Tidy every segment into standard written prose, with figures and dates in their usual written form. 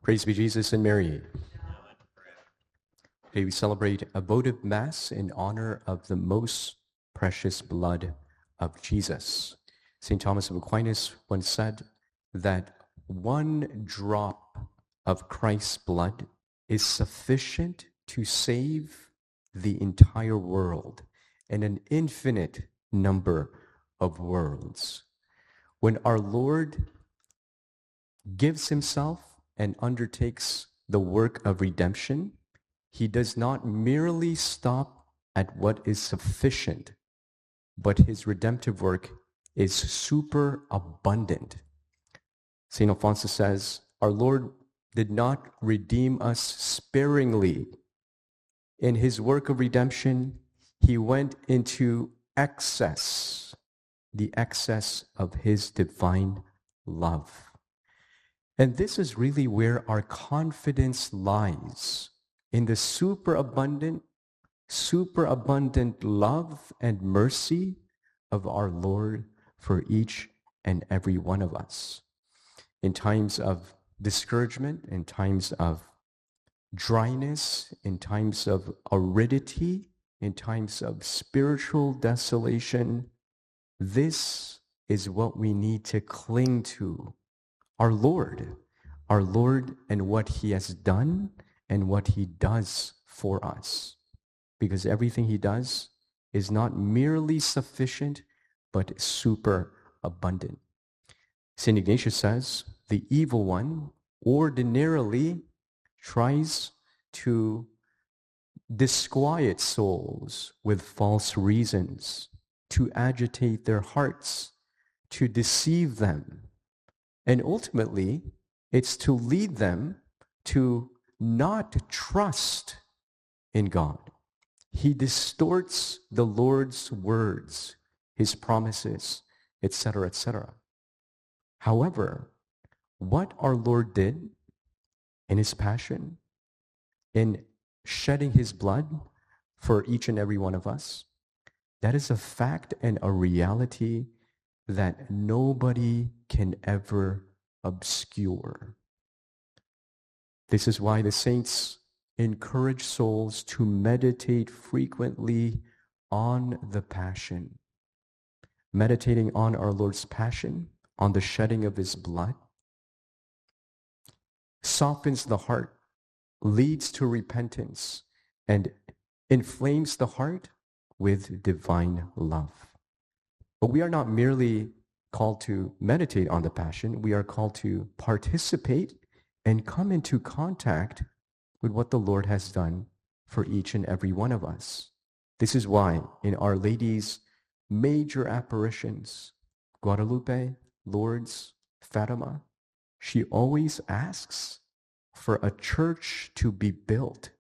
Praise be Jesus and Mary. Today we celebrate a votive Mass in honor of the most precious blood of Jesus. St. Thomas of Aquinas once said that one drop of Christ's blood is sufficient to save the entire world and an infinite number of worlds. When our Lord gives himself and undertakes the work of redemption, he does not merely stop at what is sufficient, but his redemptive work is super abundant. St. Alphonsus says, our Lord did not redeem us sparingly. In his work of redemption, he went into excess, the excess of his divine love. And this is really where our confidence lies, in the superabundant love and mercy of our Lord for each and every one of us. In times of discouragement, in times of dryness, in times of aridity, in times of spiritual desolation, this is what we need to cling to. Our Lord and what he has done and what he does for us. Because everything he does is not merely sufficient, but super abundant. St. Ignatius says, the evil one ordinarily tries to disquiet souls with false reasons, to agitate their hearts, to deceive them. And ultimately, it's to lead them to not trust in God. He distorts the Lord's words, his promises, etc., etc. However, what our Lord did in his passion, in shedding his blood for each and every one of us, that is a fact and a reality that nobody can ever obscure. This is why the saints encourage souls to meditate frequently on the Passion. Meditating on our Lord's Passion, on the shedding of his blood, softens the heart, leads to repentance, and inflames the heart with divine love. But we are not merely called to meditate on the Passion, we are called to participate and come into contact with what the Lord has done for each and every one of us. This is why in Our Lady's major apparitions, Guadalupe, Lourdes, Fatima, she always asks for a church to be built.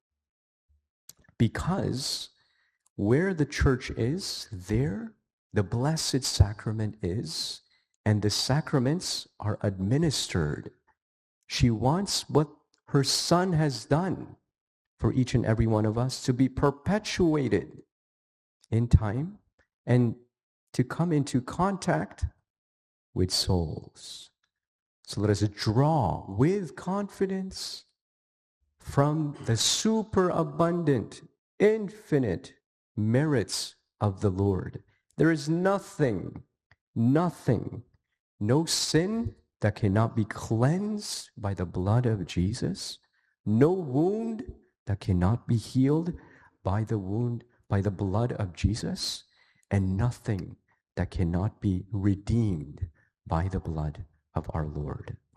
Because where the church is, there the Blessed Sacrament is, and the sacraments are administered. She wants what her Son has done for each and every one of us to be perpetuated in time and to come into contact with souls. So let us draw with confidence from the superabundant, infinite merits of the Lord. There is nothing, no sin that cannot be cleansed by the blood of Jesus, no wound that cannot be healed by the blood of Jesus, and nothing that cannot be redeemed by the blood of our Lord.